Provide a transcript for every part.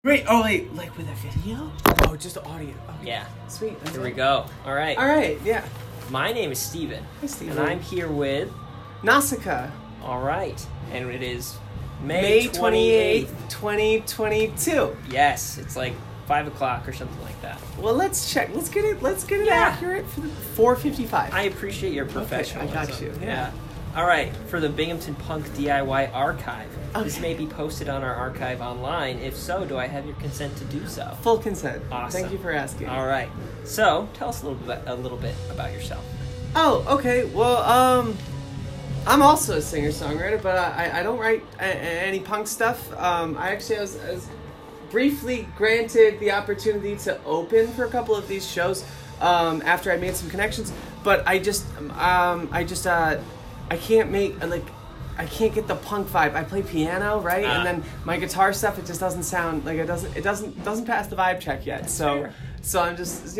Wait, like with a video? Oh, just audio. Okay. Yeah. Sweet. Here we go. All right. Yeah. My name is Steven. Hi, Steven. And I'm here Nausicaa. All right. And it is May 28th, 28th. 2022. Yes, it's like 5 o'clock or something like that. Well, let's check. Let's get it Yeah. accurate for the 4:55. I appreciate your professionalism. I got you. Yeah. All right. For the Binghamton Punk DIY archive. This Okay. may be posted on our archive online. If so, do I have your consent to do so? Full consent. Awesome. Thank you for asking. All right. So, tell us a little bit about yourself. Oh, okay. Well, I'm also a singer-songwriter, but I don't write any punk stuff. I was briefly granted the opportunity to open for a couple of these shows after I made some connections, but I can't get the punk vibe. I play piano, right? And then my guitar stuff, it just doesn't sound like it doesn't pass the vibe check yet. Fair. So I'm just,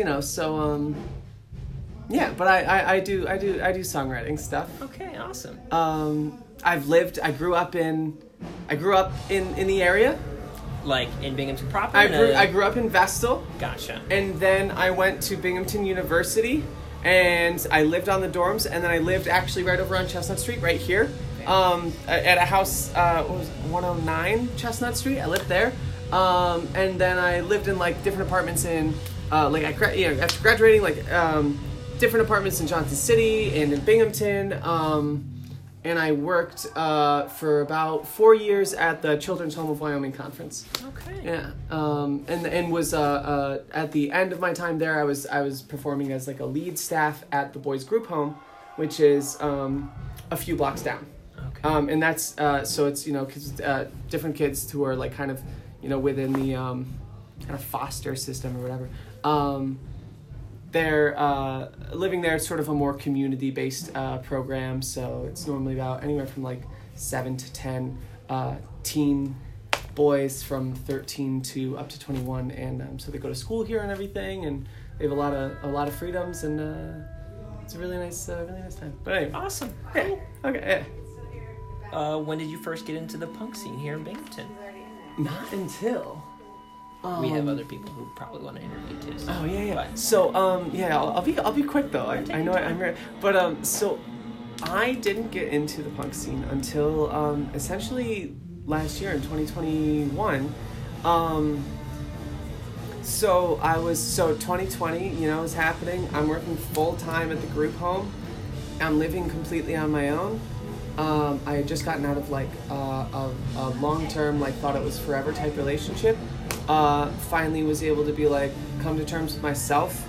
yeah, but I do songwriting stuff. Okay, awesome. I grew up in the area. Like in Binghamton proper? I grew up in Vestal. Gotcha. And then I went to Binghamton University, and I lived on the dorms, and then I lived actually right over on Chestnut Street, right here, at a house, 109 Chestnut Street. I lived there, and then I lived in like different apartments in, after graduating, different apartments in Johnson City and in Binghamton. And I worked for about 4 years at the Children's Home of Wyoming Conference. Okay. Yeah, and was at the end of my time there, I was performing as like a lead staff at the Boys Group Home, which is a few blocks down. Okay. And that's so it's kids, different kids who are like kind of within the kind of foster system or whatever. They're living there. It's sort of a more community-based program, so it's normally about anywhere from like 7 to 10 teen boys from 13 to up to 21, and so they go to school here and everything, and they have a lot of freedoms, and it's a really nice time. But anyway, Awesome. yeah. Cool. Okay, When did you first get into the punk scene here in Binghamton? not until. We have other people who probably want to interview too. So. Oh yeah. But- So I'll be quick though. I know I'm here, but so I didn't get into the punk scene until essentially last year in 2021. So 2020, is happening. I'm working full time at the group home. I'm living completely on my own. I had just gotten out of like a long-term, like thought it was forever type relationship. Finally was able to be like, come to terms with myself.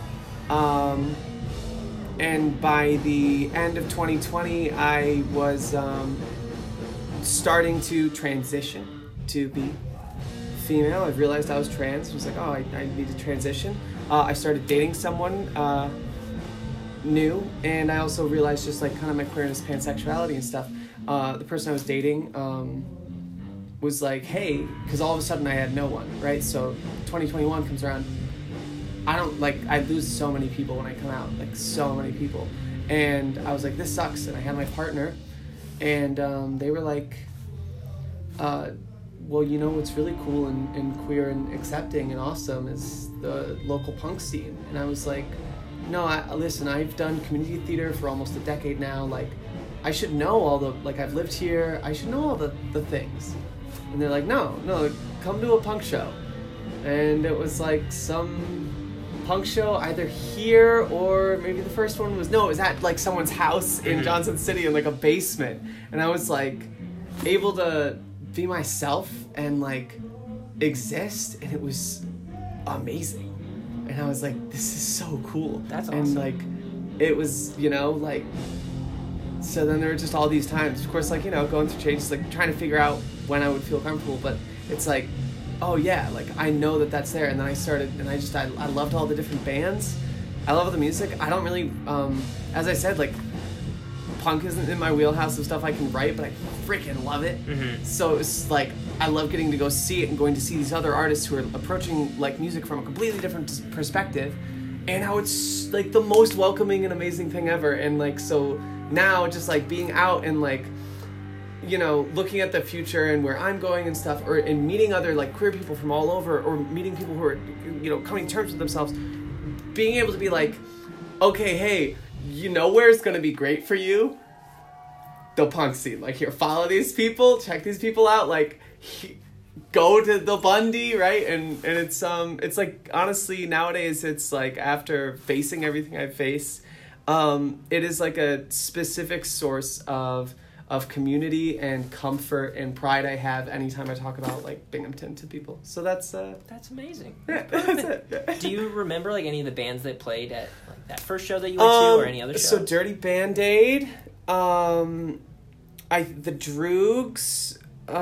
And by the end of 2020, I was starting to transition to be female. I realized I was trans. I was like, I need to transition. I started dating someone new, and I also realized just like kind of my queerness, pansexuality and stuff. The person I was dating was like, hey, because all of a sudden I had no one, right? So 2021 comes around. I lose so many people when I come out, like so many people. And I was like, this sucks. And I had my partner, and they were like, well, what's really cool and queer and accepting and awesome is the local punk scene. And I was like, no, listen, I've done community theater for almost a decade now. Like, I should know all the, like, I've lived here. I should know all the things. And they're like, no, come to a punk show. And it was like some punk show either here or maybe the first one was, it was at like someone's house in Johnson City in like a basement. And I was like able to be myself and like exist, and it was amazing. And I was like, this is so cool. That's awesome. And like, it was, so then there were just all these times, of course, like, going through changes, like trying to figure out when I would feel comfortable, but it's like, oh yeah, like I know that that's there. And then I started, and I loved all the different bands. I love all the music. I don't really, as I said, like punk isn't in my wheelhouse of stuff I can write, but I freaking love it. Mm-hmm. So it's like, I love getting to go see it and going to see these other artists who are approaching like music from a completely different perspective, and how it's like the most welcoming and amazing thing ever. And like, so now just like being out and like looking at the future and where I'm going and stuff, and meeting other like queer people from all over, or meeting people who are, coming to terms with themselves, being able to be like, okay, hey, where it's going to be great for you? The punk scene. Like, here, follow these people, check these people out, like, go to the Bundy, right? And it's like, honestly, nowadays, it's like, after facing everything I face, it is like a specific source of community and comfort and pride I have anytime I talk about like Binghamton to people. So that's amazing. Yeah, that's it. Yeah. Do you remember like any of the bands that played at like that first show that you went to, or any other show? So Dirty Band-Aid, the Droogs,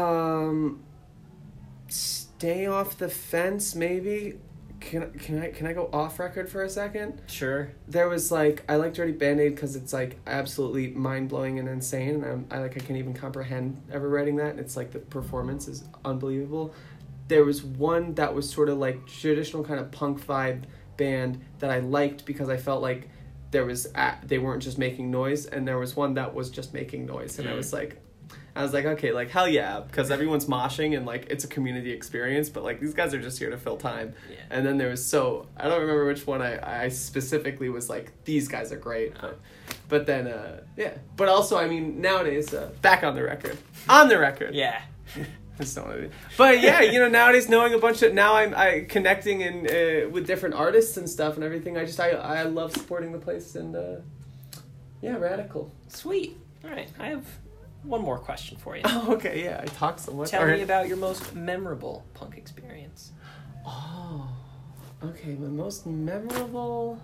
Stay Off the Fence, maybe. Can I go off record for a second? Sure. There was like, I like Dirty Band-Aid because it's like absolutely mind-blowing and insane, and I can't even comprehend ever writing that. It's like the performance is unbelievable. There was one that was sort of like traditional kind of punk vibe band that I liked because I felt like they weren't just making noise, and there was one that was just making noise, and I was like, okay, like, hell yeah, because everyone's moshing and, like, it's a community experience, but, like, these guys are just here to fill time. Yeah. And then there was, I don't remember which one I specifically was like, these guys are great. But then, yeah. But also, I mean, nowadays, back on the record. On the record. Yeah. Just don't want to. But, yeah, nowadays, knowing a bunch of, now I'm connecting with different artists and stuff and everything. I love supporting the place, and, yeah, radical. Sweet. All right. I have one more question for you. Oh, okay, yeah. I talk so much. Tell me about your most memorable punk experience. Oh, okay. My most memorable...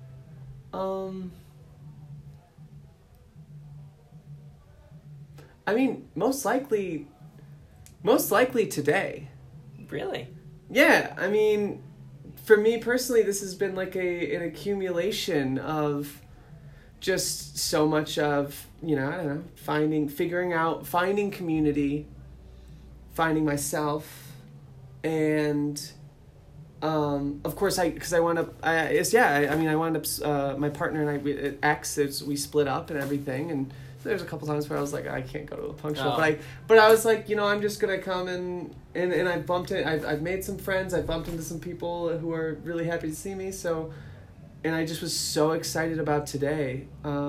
I mean, most likely today. Really? Yeah, I mean, for me personally, this has been like an accumulation of just so much of, I don't know, finding community, finding myself, and of course I wound up, my partner and we split up and everything, and there's a couple times where I was like, I can't go to a punk show, but I was like, I'm just gonna come and I've made some friends, I've bumped into some people who are really happy to see me, and I just was so excited about today.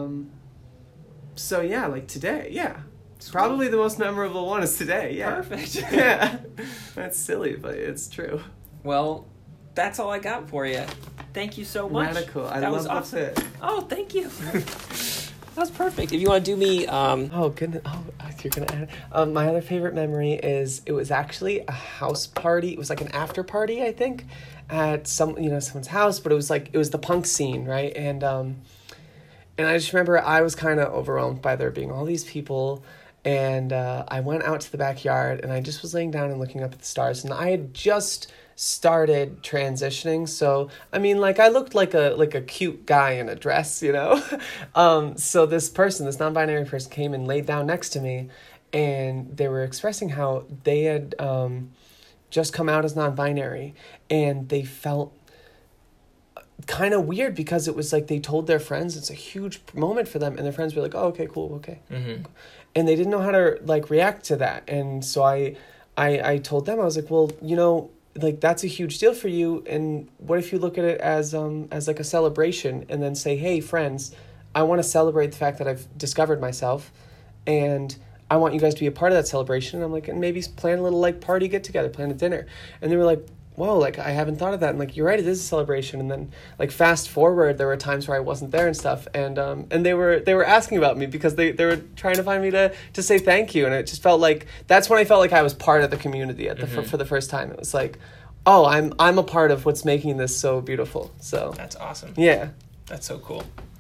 So yeah, like today, yeah. Sweet. Probably the most memorable one is today, yeah. Perfect. Yeah. That's silly, but it's true. Well, that's all I got for you. Thank you so much. Radical. I love the fit. Oh, thank you. That was perfect. If you want to do me... Oh, goodness. Oh, you're going to add... my other favorite memory is it was actually a house party. It was like an after party, I think, at someone's house, but it was the punk scene, right? And I just remember I was kind of overwhelmed by there being all these people, and I went out to the backyard, and I just was laying down and looking up at the stars, and I had just started transitioning, so I mean, like, I looked like a cute guy in a dress, so this non-binary person came and laid down next to me, and they were expressing how they had just come out as non-binary, and they felt kind of weird because it was like they told their friends. It's a huge moment for them, and their friends were like, oh, okay, cool, okay. Mm-hmm. And they didn't know how to like react to that, and so I told them, I was like, well, like, that's a huge deal for you, and what if you look at it as like a celebration, and then say, hey, friends, I want to celebrate the fact that I've discovered myself, and I want you guys to be a part of that celebration. And I'm like, and maybe plan a little like party get together, plan a dinner. And they were like, whoa, like, I haven't thought of that. And like, you're right, it is a celebration. And then like fast forward, there were times where I wasn't there and stuff. And they were asking about me because they were trying to find me to say thank you. And it just felt like, that's when I felt like I was part of the community for the first time. It was like, oh, I'm a part of what's making this so beautiful. So that's awesome. Yeah. That's so cool.